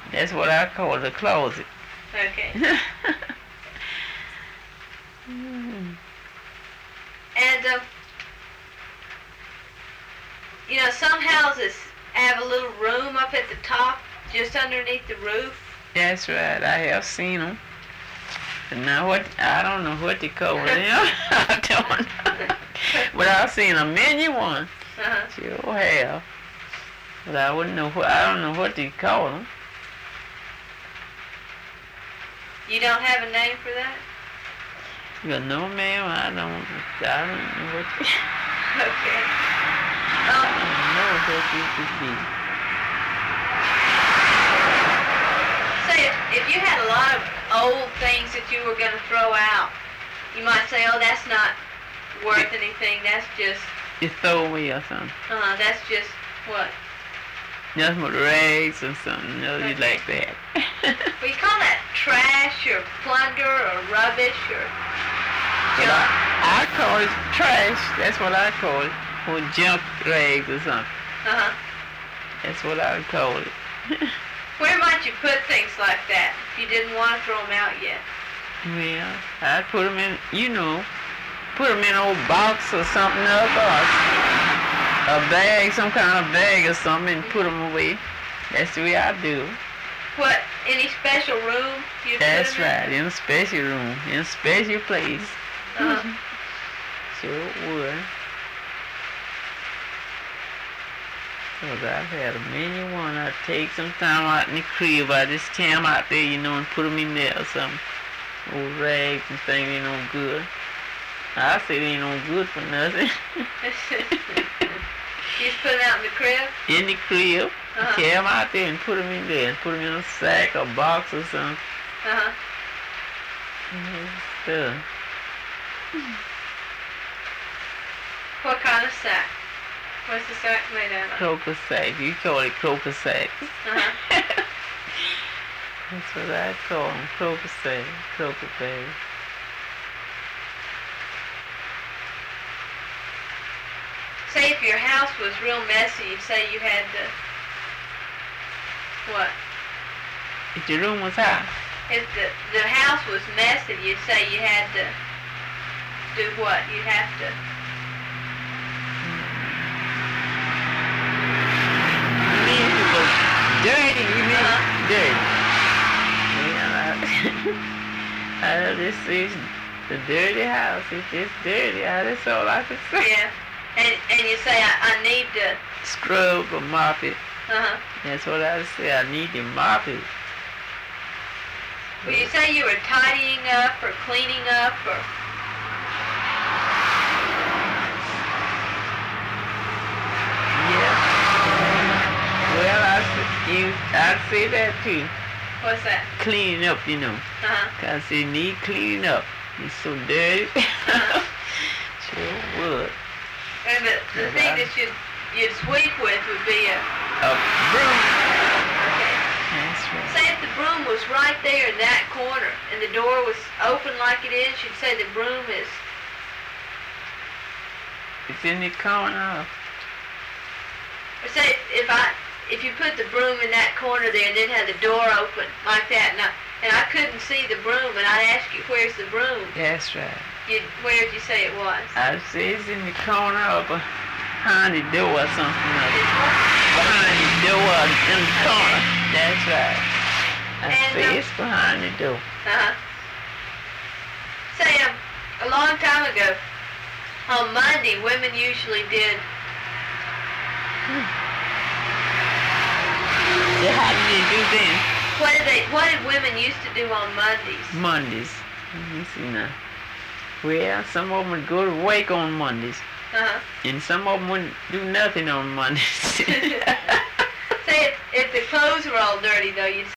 That's what I call the closet. Okay. Mm. And, some houses have a little room up at the top, just underneath the roof. That's right. I have seen them. Now what? I don't know what they call them. I don't know. But I've seen a many ones. Uh-huh. Sure have. But I wouldn't know what. I don't know what they call them. You don't have a name for that? But no, ma'am. I don't know what. Okay. I don't know what it could be. Say, if you had a lot of old things that you were going to throw out, you might say, oh, that's not worth anything. That's just... You throw away or something. That's just what? Just with rags or something. No, you like that. Well, you call that trash or plunder or rubbish or But junk? I call it trash. That's what I call it. Or junk rags or something. Uh-huh. That's what I would call it. Where might you put things like that if you didn't want to throw them out yet? Well, I'd put them in, put them in an old box or something else, or a bag, some kind of bag or something, and put them away. That's the way I do. What, any special room you put That's them in? right, in a special room, in a special place. Uh-huh. Sure would. Because I've had a many one. I'd take some time out in the crib. I just tear them out there, and put them in there or something. Old rags and things ain't no good. I say they ain't no good for nothing. You just put them out in the crib? In the crib. Uh-huh. Tear them out there and put them in there. And put them in a sack or box or something. Uh-huh. Stuff. What kind of sack? What's the sack made out of? Croaker sack. You call it croaker sacks. Uh-huh. That's what I call them. Croaker sack. Croaker bag. Say if your house was real messy, you'd say you had to... What? If your room was hot. If the house was messy, you'd say you had to do what? You'd have to... You mean if it was dirty? You mean dirty? Yeah, I just see the dirty house. It's just dirty. That's all I can say. Yeah. And you say, I need to... Scrub or mop it. Uh-huh. That's what I say. I need to mop it. Will you say you were tidying up or cleaning up or... Yeah. Well, I'd say that too. What's that? Cleaning up, Uh-huh. Because it need cleaning up. It's so dirty. Uh-huh. Sure would. And the thing that you'd sweep with would be a... A broom. Okay. That's right. Say if the broom was right there in that corner and the door was open like it is, you'd say the broom is... It's in the corner. Or say if you put the broom in that corner there and then had the door open like that, and I couldn't see the broom, and I'd ask you, where's the broom? That's right. Where'd you say it was? I'd say it's in the corner or behind the door or something like It's that. what? Behind the door in the corner. That's right. I'd And, say it's behind the door. Uh-huh. Say, a long time ago, on Monday, women usually did... Yeah, how did they do then? What did women used to do on Mondays? Mondays. Let me see now. Well, some of them would go to work on Mondays. Uh-huh. And some of them wouldn't do nothing on Mondays. Say, if the clothes were all dirty, though, you'd